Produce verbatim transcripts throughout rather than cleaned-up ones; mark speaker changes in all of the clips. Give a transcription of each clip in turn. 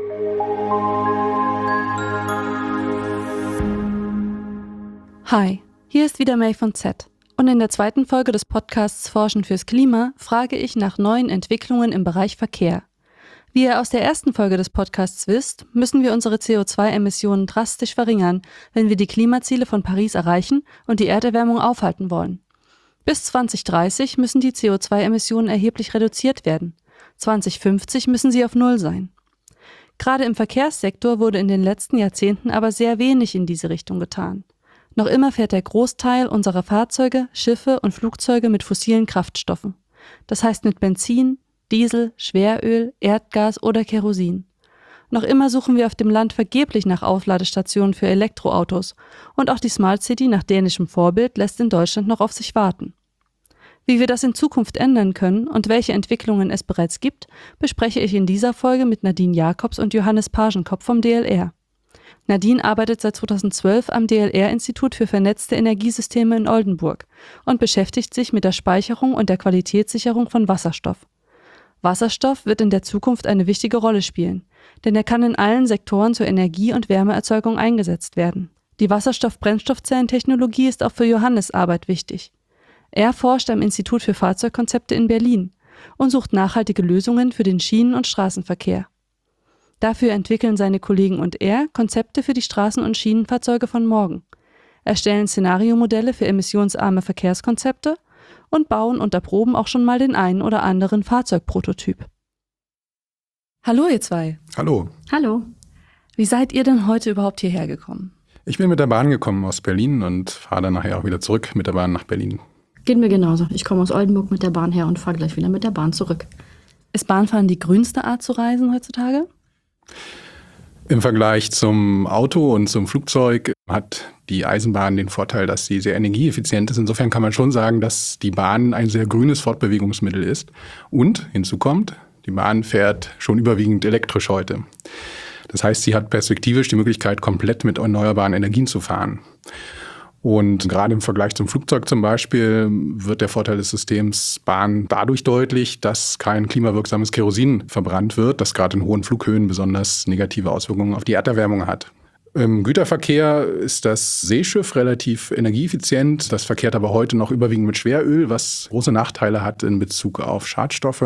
Speaker 1: Hi, hier ist wieder May von Z. Und in der zweiten Folge des Podcasts Forschen fürs Klima frage ich nach neuen Entwicklungen im Bereich Verkehr. Wie ihr aus der ersten Folge des Podcasts wisst, müssen wir unsere C O zwei Emissionen drastisch verringern, wenn wir die Klimaziele von Paris erreichen und die Erderwärmung aufhalten wollen. Bis zwanzig dreißig müssen die C O zwei Emissionen erheblich reduziert werden. zwanzig fünfzig müssen sie auf Null sein. Gerade im Verkehrssektor wurde in den letzten Jahrzehnten aber sehr wenig in diese Richtung getan. Noch immer fährt der Großteil unserer Fahrzeuge, Schiffe und Flugzeuge mit fossilen Kraftstoffen. Das heißt mit Benzin, Diesel, Schweröl, Erdgas oder Kerosin. Noch immer suchen wir auf dem Land vergeblich nach Aufladestationen für Elektroautos und auch die Smart City nach dänischem Vorbild lässt in Deutschland noch auf sich warten. Wie wir das in Zukunft ändern können und welche Entwicklungen es bereits gibt, bespreche ich in dieser Folge mit Nadine Jacobs und Johannes Pagenkopf vom D L R. Nadine arbeitet seit zweitausendzwölf am D L R-Institut für vernetzte Energiesysteme in Oldenburg und beschäftigt sich mit der Speicherung und der Qualitätssicherung von Wasserstoff. Wasserstoff wird in der Zukunft eine wichtige Rolle spielen, denn er kann in allen Sektoren zur Energie- und Wärmeerzeugung eingesetzt werden. Die Wasserstoff-Brennstoffzellentechnologie ist auch für Johannes' Arbeit wichtig. Er forscht am Institut für Fahrzeugkonzepte in Berlin und sucht nachhaltige Lösungen für den Schienen- und Straßenverkehr. Dafür entwickeln seine Kollegen und er Konzepte für die Straßen- und Schienenfahrzeuge von morgen, erstellen Szenariomodelle für emissionsarme Verkehrskonzepte und bauen und erproben auch schon mal den einen oder anderen Fahrzeugprototyp. Hallo ihr zwei.
Speaker 2: Hallo.
Speaker 3: Hallo.
Speaker 1: Wie seid ihr denn heute überhaupt hierher gekommen?
Speaker 2: Ich bin mit der Bahn gekommen aus Berlin und fahre dann nachher auch wieder zurück mit der Bahn nach Berlin.
Speaker 3: Geht mir genauso. Ich komme aus Oldenburg mit der Bahn her und fahre gleich wieder mit der Bahn zurück.
Speaker 1: Ist Bahnfahren die grünste Art zu reisen heutzutage?
Speaker 2: Im Vergleich zum Auto und zum Flugzeug hat die Eisenbahn den Vorteil, dass sie sehr energieeffizient ist. Insofern kann man schon sagen, dass die Bahn ein sehr grünes Fortbewegungsmittel ist. Und hinzu kommt, die Bahn fährt schon überwiegend elektrisch heute. Das heißt, sie hat perspektivisch die Möglichkeit, komplett mit erneuerbaren Energien zu fahren. Und gerade im Vergleich zum Flugzeug zum Beispiel wird der Vorteil des Systems Bahn dadurch deutlich, dass kein klimawirksames Kerosin verbrannt wird, das gerade in hohen Flughöhen besonders negative Auswirkungen auf die Erderwärmung hat. Im Güterverkehr ist das Seeschiff relativ energieeffizient. Das verkehrt aber heute noch überwiegend mit Schweröl, was große Nachteile hat in Bezug auf Schadstoffe.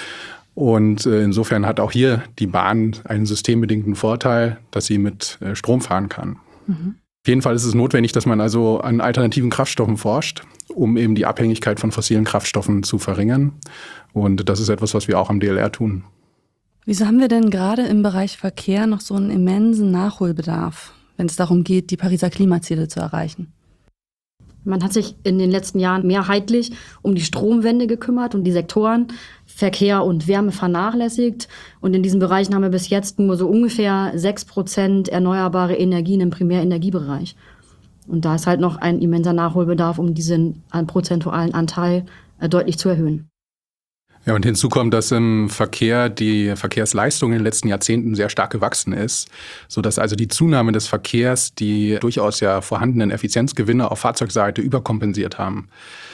Speaker 2: Und insofern hat auch hier die Bahn einen systembedingten Vorteil, dass sie mit Strom fahren kann. Mhm. Auf jeden Fall ist es notwendig, dass man also an alternativen Kraftstoffen forscht, um eben die Abhängigkeit von fossilen Kraftstoffen zu verringern. Und das ist etwas, was wir auch am D L R tun.
Speaker 1: Wieso haben wir denn gerade im Bereich Verkehr noch so einen immensen Nachholbedarf, wenn es darum geht, die Pariser Klimaziele zu erreichen?
Speaker 3: Man hat sich in den letzten Jahren mehrheitlich um die Stromwende gekümmert und die Sektoren Verkehr und Wärme vernachlässigt. Und in diesen Bereichen haben wir bis jetzt nur so ungefähr sechs Prozent erneuerbare Energien im Primärenergiebereich. Und da ist halt noch ein immenser Nachholbedarf, um diesen prozentualen Anteil deutlich zu erhöhen.
Speaker 2: Ja, und hinzu kommt, dass im Verkehr die Verkehrsleistung in den letzten Jahrzehnten sehr stark gewachsen ist, sodass also die Zunahme des Verkehrs die durchaus ja vorhandenen Effizienzgewinne auf Fahrzeugseite überkompensiert haben.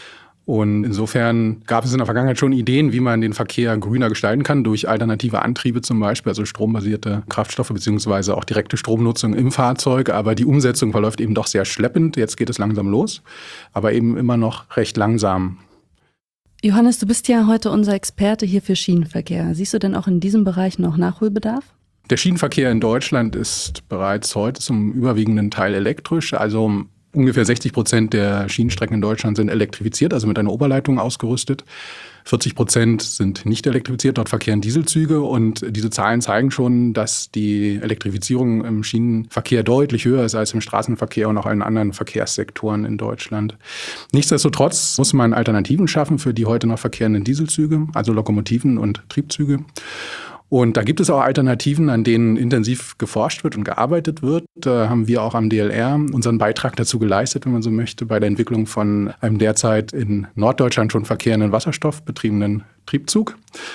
Speaker 2: Und insofern gab es in der Vergangenheit schon Ideen, wie man den Verkehr grüner gestalten kann, durch alternative Antriebe zum Beispiel, also strombasierte Kraftstoffe beziehungsweise auch direkte Stromnutzung im Fahrzeug. Aber die Umsetzung verläuft eben doch sehr schleppend. Jetzt geht es langsam los, aber eben immer noch recht langsam.
Speaker 1: Johannes, du bist ja heute unser Experte hier für Schienenverkehr. Siehst du denn auch in diesem Bereich noch Nachholbedarf?
Speaker 2: Der Schienenverkehr in Deutschland ist bereits heute zum überwiegenden Teil elektrisch. Also ungefähr sechzig Prozent der Schienenstrecken in Deutschland sind elektrifiziert, also mit einer Oberleitung ausgerüstet. vierzig Prozent sind nicht elektrifiziert, dort verkehren Dieselzüge. Und diese Zahlen zeigen schon, dass die Elektrifizierung im Schienenverkehr deutlich höher ist als im Straßenverkehr und auch in anderen Verkehrssektoren in Deutschland. Nichtsdestotrotz muss man Alternativen schaffen für die heute noch verkehrenden Dieselzüge, also Lokomotiven und Triebzüge. Und da gibt es auch Alternativen, an denen intensiv geforscht wird und gearbeitet wird. Da haben wir auch am D L R unseren Beitrag dazu geleistet, wenn man so möchte, bei der Entwicklung von einem derzeit in Norddeutschland schon verkehrenden wasserstoffbetriebenen Triebzug.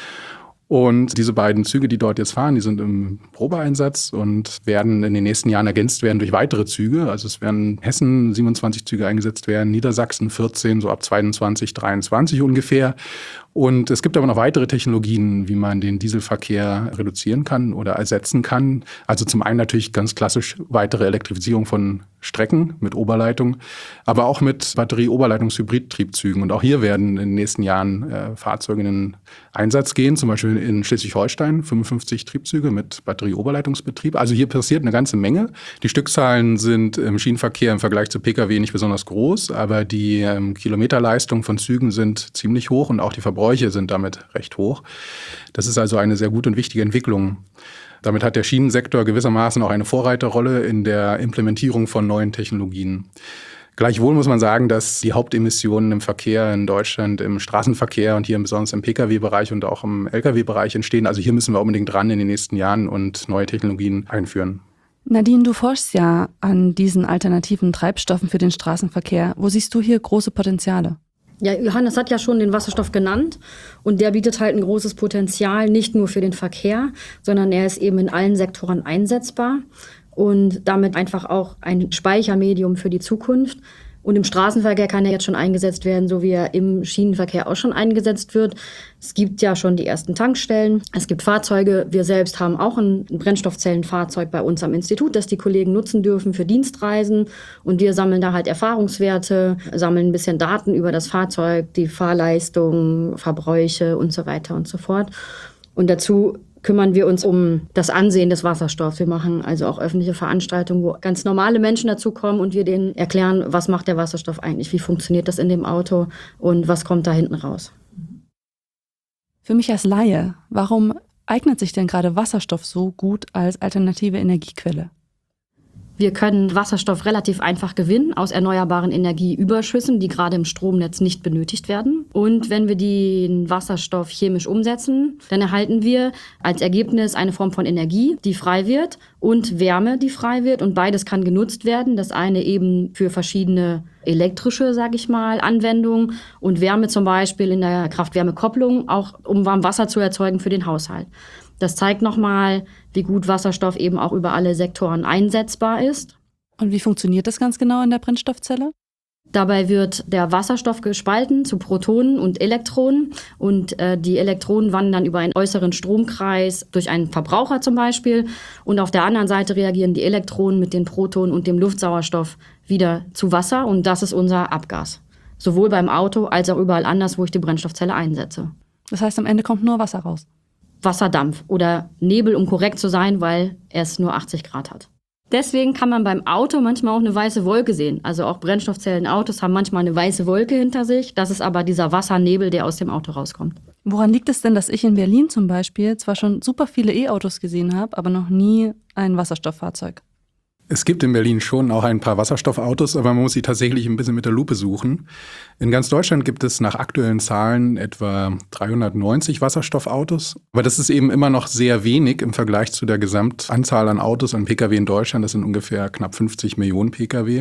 Speaker 2: Und diese beiden Züge, die dort jetzt fahren, die sind im Probeeinsatz und werden in den nächsten Jahren ergänzt werden durch weitere Züge. Also es werden Hessen siebenundzwanzig Züge eingesetzt werden, Niedersachsen vierzehn, so ab zweiundzwanzig, dreiundzwanzig ungefähr. Und es gibt aber noch weitere Technologien, wie man den Dieselverkehr reduzieren kann oder ersetzen kann. Also zum einen natürlich ganz klassisch weitere Elektrifizierung von Strecken mit Oberleitung, aber auch mit Batterie-Oberleitungs-Hybrid-Triebzügen. Und auch hier werden in den nächsten Jahren äh, Fahrzeuge in den Einsatz gehen, zum Beispiel in Schleswig-Holstein, fünfundfünfzig Triebzüge mit Batterie-Oberleitungsbetrieb. Also hier passiert eine ganze Menge. Die Stückzahlen sind im Schienenverkehr im Vergleich zu Pkw nicht besonders groß, aber die ähm, Kilometerleistung von Zügen sind ziemlich hoch und auch die Verbräuche sind damit recht hoch. Das ist also eine sehr gute und wichtige Entwicklung. Damit hat der Schienensektor gewissermaßen auch eine Vorreiterrolle in der Implementierung von neuen Technologien. Gleichwohl muss man sagen, dass die Hauptemissionen im Verkehr in Deutschland, im Straßenverkehr und hier besonders im Pkw-Bereich und auch im Lkw-Bereich entstehen. Also hier müssen wir unbedingt dran in den nächsten Jahren und neue Technologien einführen.
Speaker 1: Nadine, du forschst ja an diesen alternativen Treibstoffen für den Straßenverkehr. Wo siehst du hier große Potenziale?
Speaker 3: Ja, Johannes hat ja schon den Wasserstoff genannt und der bietet halt ein großes Potenzial, nicht nur für den Verkehr, sondern er ist eben in allen Sektoren einsetzbar und damit einfach auch ein Speichermedium für die Zukunft. Und im Straßenverkehr kann er jetzt schon eingesetzt werden, so wie er im Schienenverkehr auch schon eingesetzt wird. Es gibt ja schon die ersten Tankstellen. Es gibt Fahrzeuge. Wir selbst haben auch ein Brennstoffzellenfahrzeug bei uns am Institut, das die Kollegen nutzen dürfen für Dienstreisen. Und wir sammeln da halt Erfahrungswerte, sammeln ein bisschen Daten über das Fahrzeug, die Fahrleistung, Verbräuche und so weiter und so fort. Und dazu kümmern wir uns um das Ansehen des Wasserstoffs. Wir machen also auch öffentliche Veranstaltungen, wo ganz normale Menschen dazukommen und wir denen erklären, was macht der Wasserstoff eigentlich, wie funktioniert das in dem Auto und was kommt da hinten raus.
Speaker 1: Für mich als Laie, warum eignet sich denn gerade Wasserstoff so gut als alternative Energiequelle?
Speaker 3: Wir können Wasserstoff relativ einfach gewinnen aus erneuerbaren Energieüberschüssen, die gerade im Stromnetz nicht benötigt werden. Und wenn wir den Wasserstoff chemisch umsetzen, dann erhalten wir als Ergebnis eine Form von Energie, die frei wird und Wärme, die frei wird. Und beides kann genutzt werden. Das eine eben für verschiedene elektrische, sage ich mal, Anwendungen und Wärme zum Beispiel in der Kraft-Wärme-Kopplung, auch um warm Wasser zu erzeugen für den Haushalt. Das zeigt nochmal, wie gut Wasserstoff eben auch über alle Sektoren einsetzbar ist.
Speaker 1: Und wie funktioniert das ganz genau in der Brennstoffzelle?
Speaker 3: Dabei wird der Wasserstoff gespalten zu Protonen und Elektronen und äh, die Elektronen wandern über einen äußeren Stromkreis durch einen Verbraucher zum Beispiel und auf der anderen Seite reagieren die Elektronen mit den Protonen und dem Luftsauerstoff wieder zu Wasser und das ist unser Abgas. Sowohl beim Auto als auch überall anders, wo ich die Brennstoffzelle einsetze.
Speaker 1: Das heißt, am Ende kommt nur Wasser raus?
Speaker 3: Wasserdampf oder Nebel, um korrekt zu sein, weil es nur achtzig Grad hat. Deswegen kann man beim Auto manchmal auch eine weiße Wolke sehen. Also auch Brennstoffzellenautos haben manchmal eine weiße Wolke hinter sich. Das ist aber dieser Wassernebel, der aus dem Auto rauskommt.
Speaker 1: Woran liegt es denn, dass ich in Berlin zum Beispiel zwar schon super viele E-Autos gesehen habe, aber noch nie ein Wasserstofffahrzeug?
Speaker 2: Es gibt in Berlin schon auch ein paar Wasserstoffautos, aber man muss sie tatsächlich ein bisschen mit der Lupe suchen. In ganz Deutschland gibt es nach aktuellen Zahlen etwa dreihundertneunzig Wasserstoffautos. Aber das ist eben immer noch sehr wenig im Vergleich zu der Gesamtanzahl an Autos und Pkw in Deutschland. Das sind ungefähr knapp fünfzig Millionen Pkw.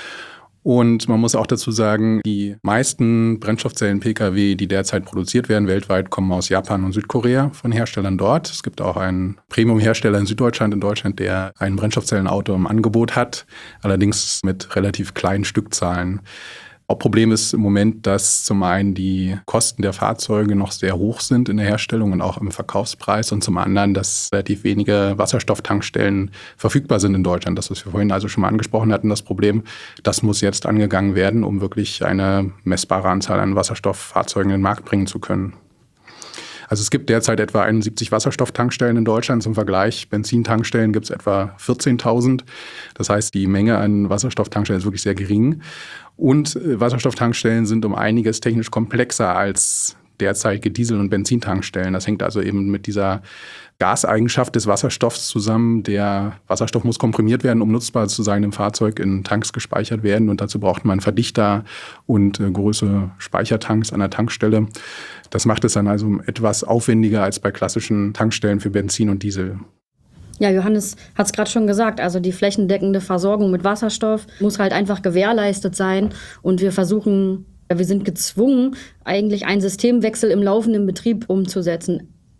Speaker 2: Und man muss auch dazu sagen, die meisten Brennstoffzellen-Pkw, die derzeit produziert werden weltweit, kommen aus Japan und Südkorea von Herstellern dort. Es gibt auch einen Premium-Hersteller in Süddeutschland, in Deutschland, der ein Brennstoffzellenauto im Angebot hat, allerdings mit relativ kleinen Stückzahlen. Hauptproblem ist im Moment, dass zum einen die Kosten der Fahrzeuge noch sehr hoch sind in der Herstellung und auch im Verkaufspreis und zum anderen, dass relativ wenige Wasserstofftankstellen verfügbar sind in Deutschland. Das, was wir vorhin also schon mal angesprochen hatten, das Problem, das muss jetzt angegangen werden, um wirklich eine messbare Anzahl an Wasserstofffahrzeugen in den Markt bringen zu können. Also es gibt derzeit etwa einundsiebzig Wasserstofftankstellen in Deutschland. Zum Vergleich, Benzintankstellen gibt es etwa vierzehntausend. Das heißt, die Menge an Wasserstofftankstellen ist wirklich sehr gering. Und Wasserstofftankstellen sind um einiges technisch komplexer als derzeitige Diesel- und Benzintankstellen. Das hängt also eben mit dieser Gaseigenschaft des Wasserstoffs zusammen. Der Wasserstoff muss komprimiert werden, um nutzbar zu sein im Fahrzeug, in Tanks gespeichert werden. Und dazu braucht man Verdichter und äh, größere Speichertanks an der Tankstelle. Das macht es dann also etwas aufwendiger als bei klassischen Tankstellen für Benzin und Diesel.
Speaker 3: Ja, Johannes hat es gerade schon gesagt, also die flächendeckende Versorgung mit Wasserstoff muss halt einfach gewährleistet sein. Und wir versuchen, wir sind gezwungen, eigentlich einen Systemwechsel im laufenden Betrieb umzusetzen.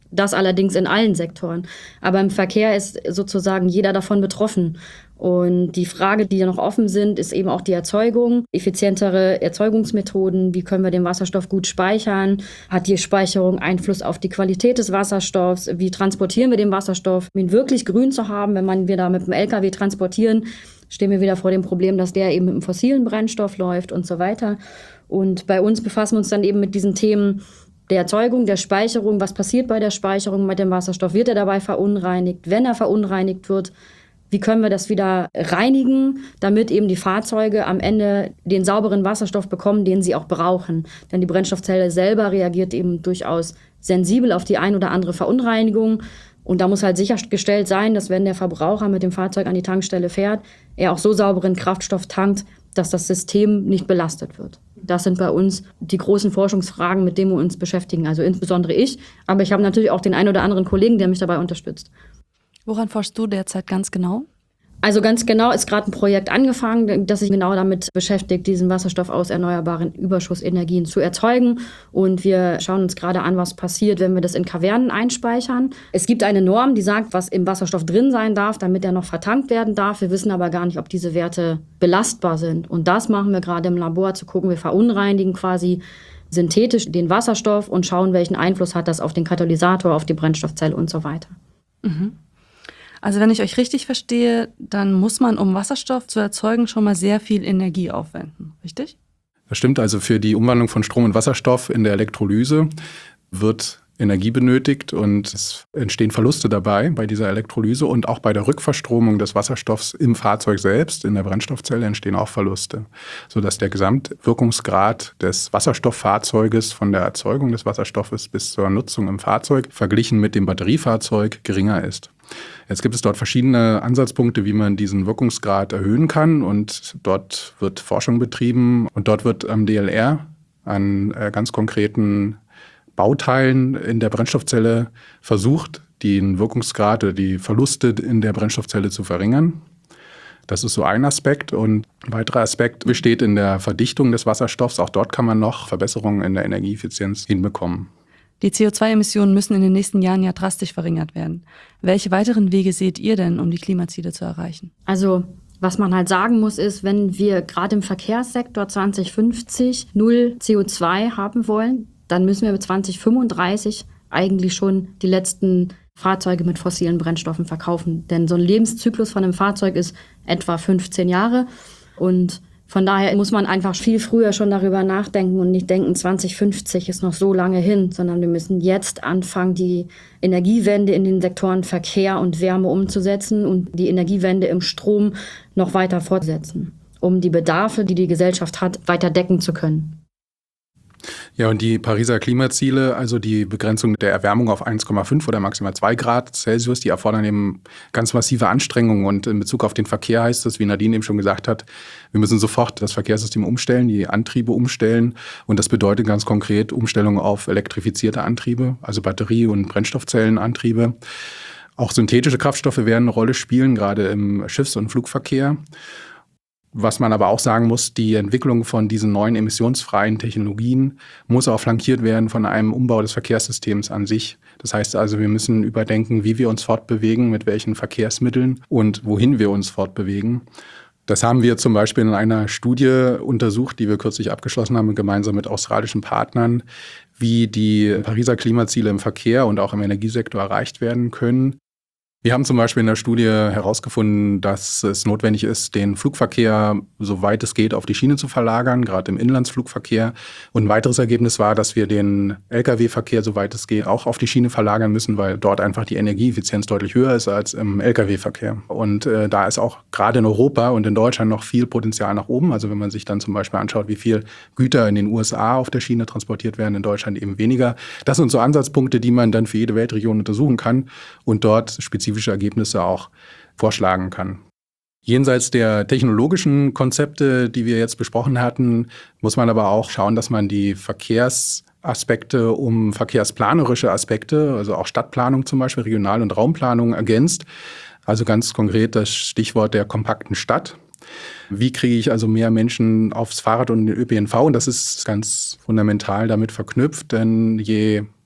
Speaker 3: Das allerdings in allen Sektoren. Aber im Verkehr ist sozusagen jeder davon betroffen. Und die Frage, die noch offen sind, ist eben auch die Erzeugung. Effizientere Erzeugungsmethoden. Wie können wir den Wasserstoff gut speichern? Hat die Speicherung Einfluss auf die Qualität des Wasserstoffs? Wie transportieren wir den Wasserstoff, um ihn wirklich grün zu haben? Wenn man wir da mit dem L K W transportieren, stehen wir wieder vor dem Problem, dass der eben mit einem fossilen Brennstoff läuft und so weiter. Und bei uns befassen wir uns dann eben mit diesen Themen der Erzeugung, der Speicherung. Was passiert bei der Speicherung mit dem Wasserstoff? Wird er dabei verunreinigt? Wenn er verunreinigt wird, wie können wir das wieder reinigen, damit eben die Fahrzeuge am Ende den sauberen Wasserstoff bekommen, den sie auch brauchen? Denn die Brennstoffzelle selber reagiert eben durchaus sensibel auf die ein oder andere Verunreinigung. Und da muss halt sichergestellt sein, dass wenn der Verbraucher mit dem Fahrzeug an die Tankstelle fährt, er auch so sauberen Kraftstoff tankt, dass das System nicht belastet wird. Das sind bei uns die großen Forschungsfragen, mit denen wir uns beschäftigen. Also insbesondere ich, aber ich habe natürlich auch den einen oder anderen Kollegen, der mich dabei unterstützt.
Speaker 1: Woran forschst du derzeit ganz genau?
Speaker 3: Also ganz genau ist gerade ein Projekt angefangen, das sich genau damit beschäftigt, diesen Wasserstoff aus erneuerbaren Überschussenergien zu erzeugen. Und wir schauen uns gerade an, was passiert, wenn wir das in Kavernen einspeichern. Es gibt eine Norm, die sagt, was im Wasserstoff drin sein darf, damit er noch vertankt werden darf. Wir wissen aber gar nicht, ob diese Werte belastbar sind. Und das machen wir gerade im Labor, zu gucken, wir verunreinigen quasi synthetisch den Wasserstoff und schauen, welchen Einfluss hat das auf den Katalysator, auf die Brennstoffzelle und so weiter.
Speaker 1: Mhm. Also wenn ich euch richtig verstehe, dann muss man, um Wasserstoff zu erzeugen, schon mal sehr viel Energie aufwenden, richtig?
Speaker 2: Das stimmt, also für die Umwandlung von Strom in Wasserstoff in der Elektrolyse wird Energie benötigt und es entstehen Verluste dabei bei dieser Elektrolyse und auch bei der Rückverstromung des Wasserstoffs im Fahrzeug selbst, in der Brennstoffzelle, entstehen auch Verluste, sodass der Gesamtwirkungsgrad des Wasserstofffahrzeuges von der Erzeugung des Wasserstoffes bis zur Nutzung im Fahrzeug verglichen mit dem Batteriefahrzeug geringer ist. Jetzt gibt es dort verschiedene Ansatzpunkte, wie man diesen Wirkungsgrad erhöhen kann und dort wird Forschung betrieben und dort wird am D L R an äh, ganz konkreten Bauteilen in der Brennstoffzelle versucht, den Wirkungsgrad oder die Verluste in der Brennstoffzelle zu verringern. Das ist so ein Aspekt. Und ein weiterer Aspekt besteht in der Verdichtung des Wasserstoffs. Auch dort kann man noch Verbesserungen in der Energieeffizienz hinbekommen.
Speaker 1: Die C O zwei Emissionen müssen in den nächsten Jahren ja drastisch verringert werden. Welche weiteren Wege seht ihr denn, um die Klimaziele zu erreichen?
Speaker 3: Also was man halt sagen muss, ist, wenn wir gerade im Verkehrssektor zwanzig fünfzig null C O zwei haben wollen, dann müssen wir bis zwanzig fünfunddreißig eigentlich schon die letzten Fahrzeuge mit fossilen Brennstoffen verkaufen. Denn so ein Lebenszyklus von einem Fahrzeug ist etwa fünfzehn Jahre. Und von daher muss man einfach viel früher schon darüber nachdenken und nicht denken, zwanzig fünfzig ist noch so lange hin, sondern wir müssen jetzt anfangen, die Energiewende in den Sektoren Verkehr und Wärme umzusetzen und die Energiewende im Strom noch weiter fortsetzen, um die Bedarfe, die die Gesellschaft hat, weiter decken zu können.
Speaker 2: Ja, und die Pariser Klimaziele, also die Begrenzung der Erwärmung auf eins Komma fünf oder maximal zwei Grad Celsius, die erfordern eben ganz massive Anstrengungen. Und in Bezug auf den Verkehr heißt es, wie Nadine eben schon gesagt hat, wir müssen sofort das Verkehrssystem umstellen, die Antriebe umstellen. Und das bedeutet ganz konkret Umstellung auf elektrifizierte Antriebe, also Batterie- und Brennstoffzellenantriebe. Auch synthetische Kraftstoffe werden eine Rolle spielen, gerade im Schiffs- und Flugverkehr. Was man aber auch sagen muss, die Entwicklung von diesen neuen emissionsfreien Technologien muss auch flankiert werden von einem Umbau des Verkehrssystems an sich. Das heißt also, wir müssen überdenken, wie wir uns fortbewegen, mit welchen Verkehrsmitteln und wohin wir uns fortbewegen. Das haben wir zum Beispiel in einer Studie untersucht, die wir kürzlich abgeschlossen haben, gemeinsam mit australischen Partnern, wie die Pariser Klimaziele im Verkehr und auch im Energiesektor erreicht werden können. Wir haben zum Beispiel in der Studie herausgefunden, dass es notwendig ist, den Flugverkehr, soweit es geht, auf die Schiene zu verlagern, gerade im Inlandsflugverkehr. Und ein weiteres Ergebnis war, dass wir den L K W-Verkehr, soweit es geht, auch auf die Schiene verlagern müssen, weil dort einfach die Energieeffizienz deutlich höher ist als im L K W-Verkehr. Und äh, da ist auch gerade in Europa und in Deutschland noch viel Potenzial nach oben. Also wenn man sich dann zum Beispiel anschaut, wie viel Güter in den U S A auf der Schiene transportiert werden, in Deutschland eben weniger. Das sind so Ansatzpunkte, die man dann für jede Weltregion untersuchen kann und dort spezifische Ergebnisse auch vorschlagen kann. Jenseits der technologischen Konzepte, die wir jetzt besprochen hatten, muss man aber auch schauen, dass man die Verkehrsaspekte um verkehrsplanerische Aspekte, also auch Stadtplanung zum Beispiel, Regional- und Raumplanung ergänzt. Also ganz konkret das Stichwort der kompakten Stadt. Wie kriege ich also mehr Menschen aufs Fahrrad und den Ö P N V? Und das ist ganz fundamental damit verknüpft, denn je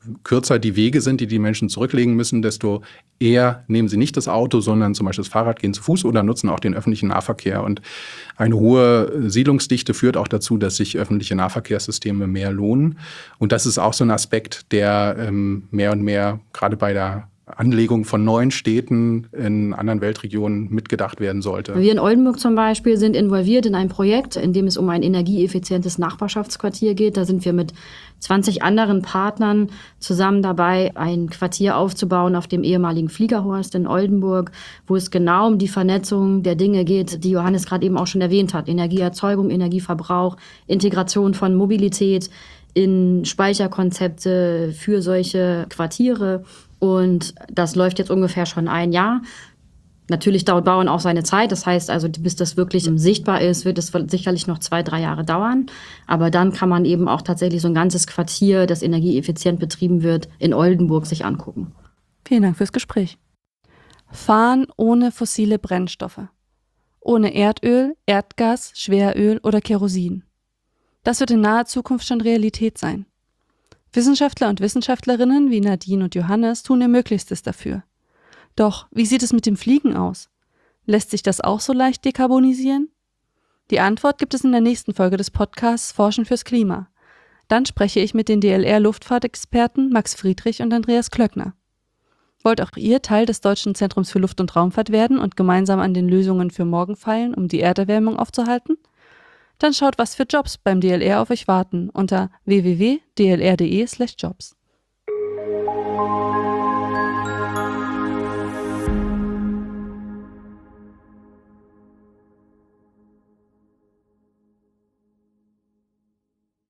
Speaker 2: kürzer die Wege sind, die die Menschen zurücklegen müssen, desto eher nehmen sie nicht das Auto, sondern zum Beispiel das Fahrrad, gehen zu Fuß oder nutzen auch den öffentlichen Nahverkehr. Und eine hohe Siedlungsdichte führt auch dazu, dass sich öffentliche Nahverkehrssysteme mehr lohnen. Und das ist auch so ein Aspekt, der ähm, mehr und mehr gerade bei der Anlegung von neuen Städten in anderen Weltregionen mitgedacht werden sollte.
Speaker 3: Wir in Oldenburg zum Beispiel sind involviert in ein Projekt, in dem es um ein energieeffizientes Nachbarschaftsquartier geht. Da sind wir mit zwanzig anderen Partnern zusammen dabei, ein Quartier aufzubauen auf dem ehemaligen Fliegerhorst in Oldenburg, wo es genau um die Vernetzung der Dinge geht, die Johannes gerade eben auch schon erwähnt hat. Energieerzeugung, Energieverbrauch, Integration von Mobilität in Speicherkonzepte für solche Quartiere. Und das läuft jetzt ungefähr schon ein Jahr. Natürlich dauert Bauen auch seine Zeit. Das heißt also, bis das wirklich sichtbar ist, wird es sicherlich noch zwei, drei Jahre dauern. Aber dann kann man eben auch tatsächlich so ein ganzes Quartier, das energieeffizient betrieben wird, in Oldenburg sich angucken.
Speaker 1: Vielen Dank fürs Gespräch. Fahren ohne fossile Brennstoffe. Ohne Erdöl, Erdgas, Schweröl oder Kerosin. Das wird in naher Zukunft schon Realität sein. Wissenschaftler und Wissenschaftlerinnen wie Nadine und Johannes tun ihr Möglichstes dafür. Doch wie sieht es mit dem Fliegen aus? Lässt sich das auch so leicht dekarbonisieren? Die Antwort gibt es in der nächsten Folge des Podcasts Forschen fürs Klima. Dann spreche ich mit den D L R-Luftfahrtexperten Max Friedrich und Andreas Klöckner. Wollt auch ihr Teil des Deutschen Zentrums für Luft- und Raumfahrt werden und gemeinsam an den Lösungen für morgen feilen, um die Erderwärmung aufzuhalten? Dann schaut, was für Jobs beim D L R auf euch warten unter w w w punkt d l r punkt d e slash jobs.